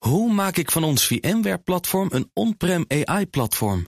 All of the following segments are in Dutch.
Hoe maak ik van ons VMware-platform een on-prem AI-platform?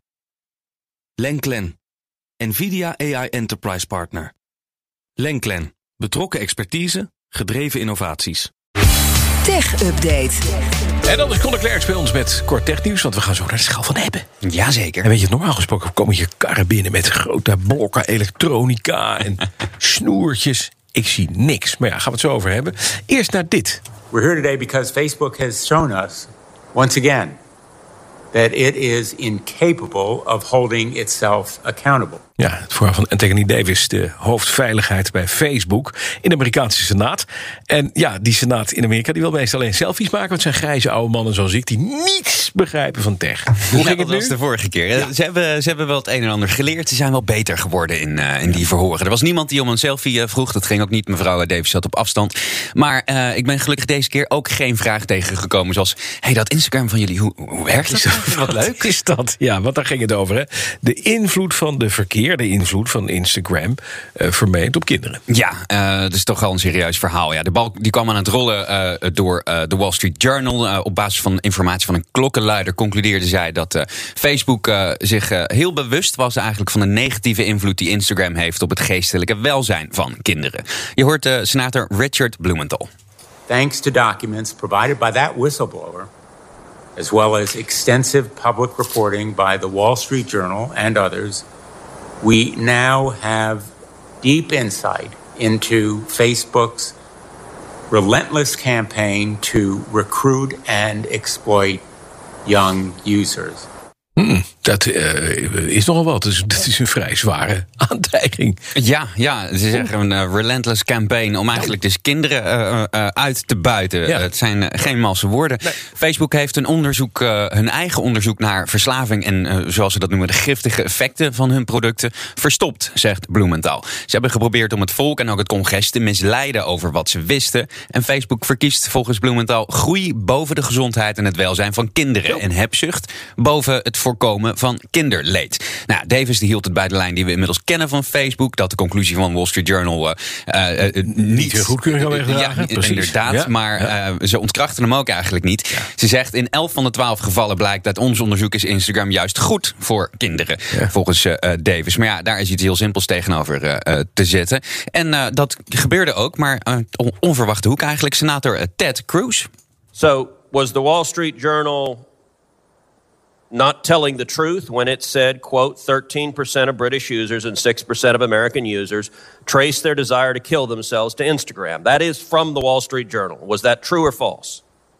Lenklen, NVIDIA AI Enterprise Partner. Lenklen, betrokken expertise, gedreven innovaties. Tech Update. En dan is Conor Klerks bij ons met kort technieuws, want we gaan zo naar de schaal van hebben. Jazeker. En weet je, normaal gesproken komen je karren binnen met grote blokken elektronica en snoertjes. Ik zie niks, maar ja, gaan we het zo over hebben. Eerst naar dit. We're here today because Facebook has shown us, once again, that it is incapable of holding itself accountable. Ja, het verhaal van Anthony Davis, de hoofdveiligheid bij Facebook in de Amerikaanse Senaat. En ja, die Senaat in Amerika die wil meestal alleen selfies maken. Want het zijn grijze oude mannen zoals ik die niets begrijpen van tech. Hoe ging het nu? Dat was de vorige keer. Ja. Ze hebben wel het een en ander geleerd. Ze zijn wel beter geworden in die verhoren. Er was niemand die om een selfie vroeg. Dat ging ook niet. Mevrouw Davis zat op afstand. Maar ik ben gelukkig deze keer ook geen vraag tegengekomen. Zoals, dat Instagram van jullie, hoe werkt dat? Wat leuk. Is dat? Ja, want daar ging het over. Hè? De invloed van de verkeerde invloed van Instagram vermeend op kinderen. Ja, dat is toch wel een serieus verhaal. Ja, de balk die kwam aan het rollen door de Wall Street Journal. Op basis van informatie van een klokkenluider concludeerde zij dat Facebook zich heel bewust was eigenlijk van de negatieve invloed die Instagram heeft op het geestelijke welzijn van kinderen. Je hoort senator Richard Blumenthal. Thanks to documents provided by that whistleblower, as well as extensive public reporting by the Wall Street Journal and others, we now have deep insight into Facebook's relentless campaign to recruit and exploit young users. Dat is nogal wat. Dus dat is een vrij zware aantijging. Ja, ze zeggen een relentless campaign om eigenlijk dus kinderen uit te buiten. Ja. Het zijn geen malse woorden. Nee. Facebook heeft hun eigen onderzoek naar verslaving en zoals ze dat noemen, de giftige effecten van hun producten verstopt, zegt Blumenthal. Ze hebben geprobeerd om het volk en ook het congres te misleiden over wat ze wisten. En Facebook verkiest volgens Blumenthal groei boven de gezondheid en het welzijn van kinderen en hebzucht boven het voorkomen van kinderleed. Nou, Davis die hield het bij de lijn die we inmiddels kennen van Facebook, dat de conclusie van Wall Street Journal niet weer goedkeuring kan wegdragen. Ja, precies. Inderdaad, ja. Maar ze ontkrachten hem ook eigenlijk niet. Ja. Ze zegt in 11 van de 12 gevallen blijkt uit ons onderzoek is Instagram juist goed voor kinderen, volgens Davis. Maar ja, daar is iets heel simpels tegenover te zetten. En dat gebeurde ook, maar onverwachte hoek eigenlijk. Senator Ted Cruz. So, was the Wall Street Journal not telling the truth when it said, quote, 13% of British users and 6% of American users trace their desire to kill themselves to Instagram? That is from the Wall Street Journal. Was that true or false?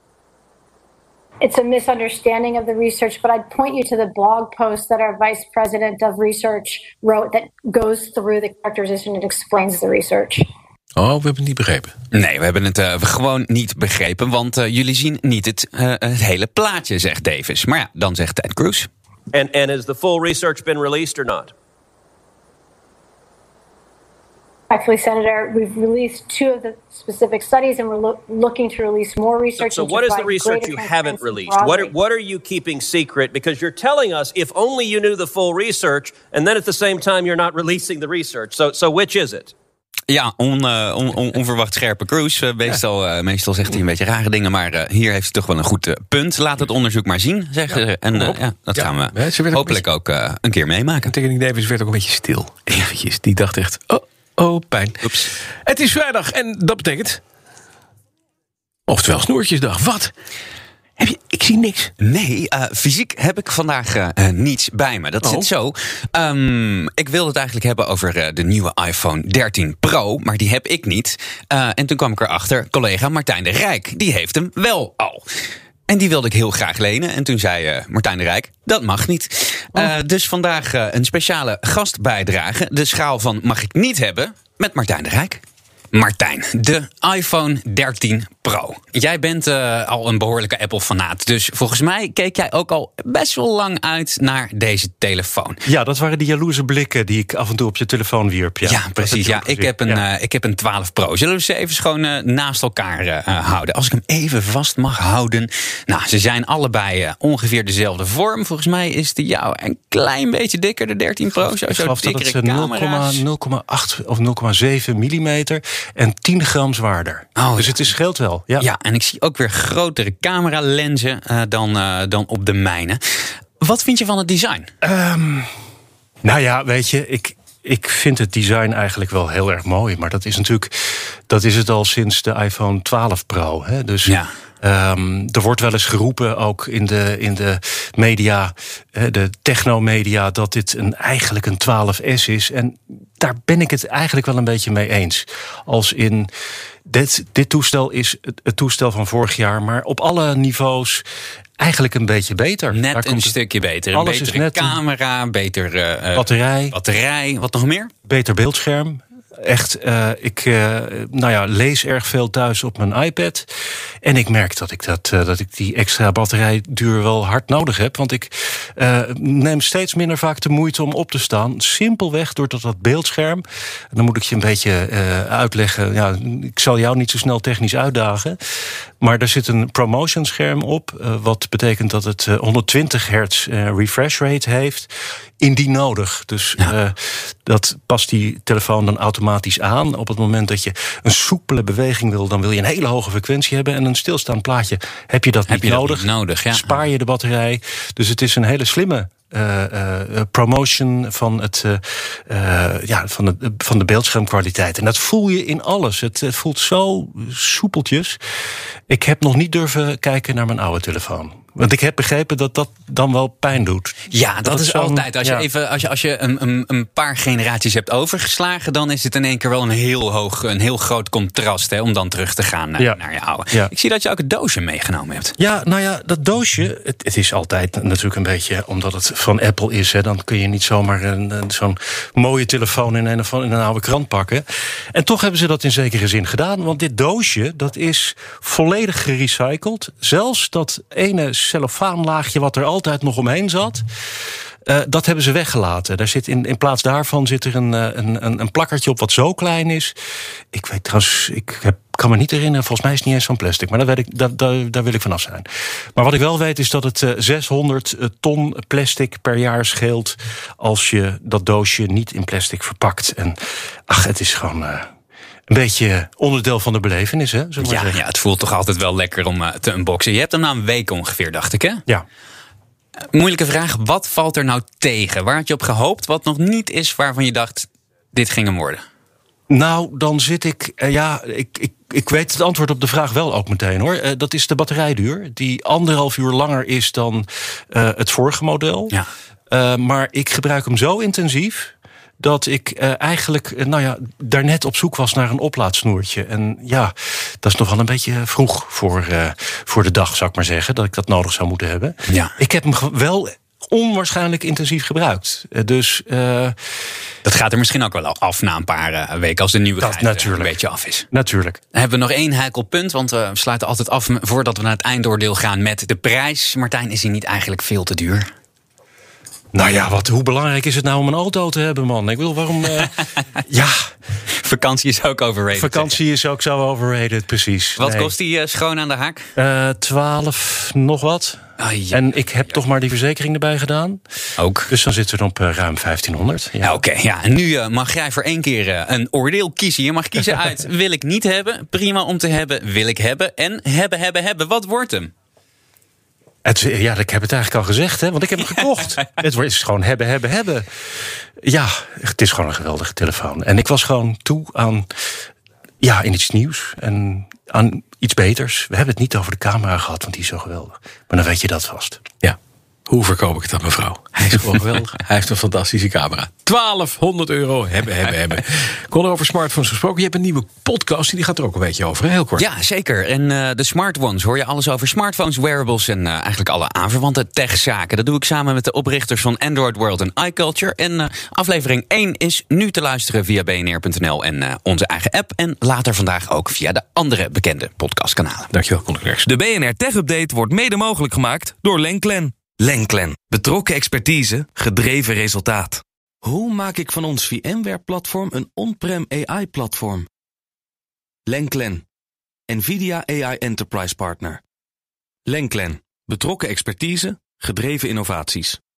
It's a misunderstanding of the research, but I'd point you to the blog post that our vice president of research wrote that goes through the characterization and explains the research. Oh, we hebben het niet begrepen. Nee, we hebben het gewoon niet begrepen, want jullie zien niet het hele plaatje, zegt Davis. Maar ja, dan zegt Ted Cruz. And has the full research been released or not? Actually, Senator, we've released 2 of the specific studies, and we're looking to release more research. So what is the research you haven't released? What are you keeping secret? Because you're telling us if only you knew the full research, and then at the same time you're not releasing the research. So which is it? Ja, onverwacht scherpe Cruz. Meestal zegt hij een beetje rare dingen, maar hier heeft hij toch wel een goed punt. Laat het onderzoek maar zien, zeggen ze. En dat gaan we hopelijk ook een keer meemaken. Anthony Davis werd ook een beetje stil. Eventjes. Die dacht echt, pijn. Oeps. Het is vrijdag en dat betekent, oftewel snoertjesdag. Wat? Ik zie niks. Nee, fysiek heb ik vandaag niets bij me. Dat zit zo. Ik wilde het eigenlijk hebben over de nieuwe iPhone 13 Pro, maar die heb ik niet. En toen kwam ik erachter, collega Martijn de Rijk, die heeft hem wel al. En die wilde ik heel graag lenen. En toen zei Martijn de Rijk, dat mag niet. Dus vandaag een speciale gastbijdrage. De schaal van mag ik niet hebben met Martijn de Rijk. Martijn, de iPhone 13 Pro. Jij bent al een behoorlijke Apple-fanaat. Dus volgens mij keek jij ook al best wel lang uit naar deze telefoon. Ja, dat waren die jaloerse blikken die ik af en toe op je telefoon wierp. Ja, precies. Ja, ik heb een 12 Pro. Zullen we ze even gewoon naast elkaar houden? Als ik hem even vast mag houden. Nou, ze zijn allebei ongeveer dezelfde vorm. Volgens mij is de jou een klein beetje dikker, de 13 Pro. Ik geloof dat het 0,8 of 0,7 millimeter. en 10 gram zwaarder. Dus het scheelt wel. Ja, en ik zie ook weer grotere cameralenzen dan op de mijne. Wat vind je van het design? Nou ja, weet je, ik vind het design eigenlijk wel heel erg mooi. Maar dat is het al sinds de iPhone 12 Pro. Hè? Dus er wordt wel eens geroepen, ook in de media, de technomedia, dat dit eigenlijk een 12S is. En daar ben ik het eigenlijk wel een beetje mee eens. Als in, dit toestel is het toestel van vorig jaar, maar op alle niveaus eigenlijk een beetje beter. Net een stukje beter. Een betere camera, beter batterij. Wat nog meer? Beter beeldscherm. Echt, ik lees erg veel thuis op mijn iPad. En ik merk dat ik die extra batterijduur wel hard nodig heb. Want ik neem steeds minder vaak de moeite om op te staan. Simpelweg doordat dat beeldscherm. Dan moet ik je een beetje uitleggen. Ja, ik zal jou niet zo snel technisch uitdagen. Maar er zit een promotion scherm op. Wat betekent dat het 120 hertz refresh rate heeft. Indien nodig. Dus dat past die telefoon dan automatisch aan. Op het moment dat je een soepele beweging wil, dan wil je een hele hoge frequentie hebben. En een stilstaand plaatje heb je dat niet nodig. Spaar je de batterij. Dus het is een hele slimme promotion van van de beeldschermkwaliteit. En dat voel je in alles. Het voelt zo soepeltjes. Ik heb nog niet durven kijken naar mijn oude telefoon. Want ik heb begrepen dat dat dan wel pijn doet. Ja, dat is altijd. Als je een paar generaties hebt overgeslagen, dan is het in één keer wel een heel groot contrast, om dan terug te gaan naar je oude. Ja. Ik zie dat je ook het doosje meegenomen hebt. Ja, nou ja, dat doosje, het is altijd natuurlijk een beetje, omdat het van Apple is, dan kun je niet zomaar zo'n mooie telefoon in een oude krant pakken. En toch hebben ze dat in zekere zin gedaan, want dit doosje, dat is volledig gerecycled. Zelfs dat ene cellofaanlaagje wat er altijd nog omheen zat, dat hebben ze weggelaten. Daar zit in plaats daarvan zit er een plakkertje op wat zo klein is. Ik weet trouwens, kan me niet herinneren, volgens mij is het niet eens van plastic, maar daar wil ik vanaf zijn. Maar wat ik wel weet is dat het 600 ton plastic per jaar scheelt als je dat doosje niet in plastic verpakt. En het is gewoon een beetje onderdeel van de belevenis, hè? Ja, het voelt toch altijd wel lekker om te unboxen. Je hebt hem na een week ongeveer, dacht ik, hè? Ja. Moeilijke vraag, wat valt er nou tegen? Waar had je op gehoopt, wat nog niet is waarvan je dacht, dit ging hem worden? Nou, dan zit ik, ik weet het antwoord op de vraag wel ook meteen, hoor. Dat is de batterijduur, die 1,5 uur langer is dan het vorige model. Ja. Maar ik gebruik hem zo intensief dat ik eigenlijk daarnet op zoek was naar een oplaadsnoertje. En ja, dat is nog wel een beetje vroeg voor de dag, zou ik maar zeggen, dat ik dat nodig zou moeten hebben. Ja. Ik heb hem wel onwaarschijnlijk intensief gebruikt. Dus dat gaat er misschien ook wel af na een paar weken als de nieuwigheid een beetje af is. Natuurlijk. Dan hebben we nog één heikel punt, want we sluiten altijd af voordat we naar het eindoordeel gaan met de prijs. Martijn, is hij niet eigenlijk veel te duur? Nou ja, hoe belangrijk is het nou om een auto te hebben, man? Ik wil waarom... Vakantie is ook overrated. Vakantie is ook zo overrated, precies. Wat kost die schoon aan de haak? 12 nog wat. Ja. En ik heb toch maar die verzekering erbij gedaan. Ook. Dus dan zitten we op ruim 1500. Ja. Oké. En nu mag jij voor één keer een oordeel kiezen. Je mag kiezen uit wil ik niet hebben, prima om te hebben, wil ik hebben en hebben. Wat wordt hem? Ik heb het eigenlijk al gezegd, hè, want ik heb hem gekocht. Het is gewoon hebben. Ja, het is gewoon een geweldige telefoon. En ik was gewoon toe aan in iets nieuws en aan iets beters. We hebben het niet over de camera gehad, want die is zo geweldig. Maar dan weet je dat vast. Ja. Hoe verkoop ik het aan mevrouw? Hij is gewoon geweldig. Hij heeft een fantastische camera. 1200 euro hebben. Kon er over smartphones gesproken. Je hebt een nieuwe podcast en die gaat er ook een beetje over. Heel kort. Ja, zeker. En de Smart Ones hoor je alles over smartphones, wearables en eigenlijk alle aanverwante techzaken. Dat doe ik samen met de oprichters van Android World en iCulture. En aflevering 1 is nu te luisteren via bnr.nl en onze eigen app. En later vandaag ook via de andere bekende podcastkanalen. Dankjewel, collega's. De BNR Tech Update wordt mede mogelijk gemaakt door Lenklen. Lenklen. Betrokken expertise, gedreven resultaat. Hoe maak ik van ons VMware-platform een on-prem AI-platform? Lenklen. NVIDIA AI Enterprise Partner. Lenklen. Betrokken expertise, gedreven innovaties.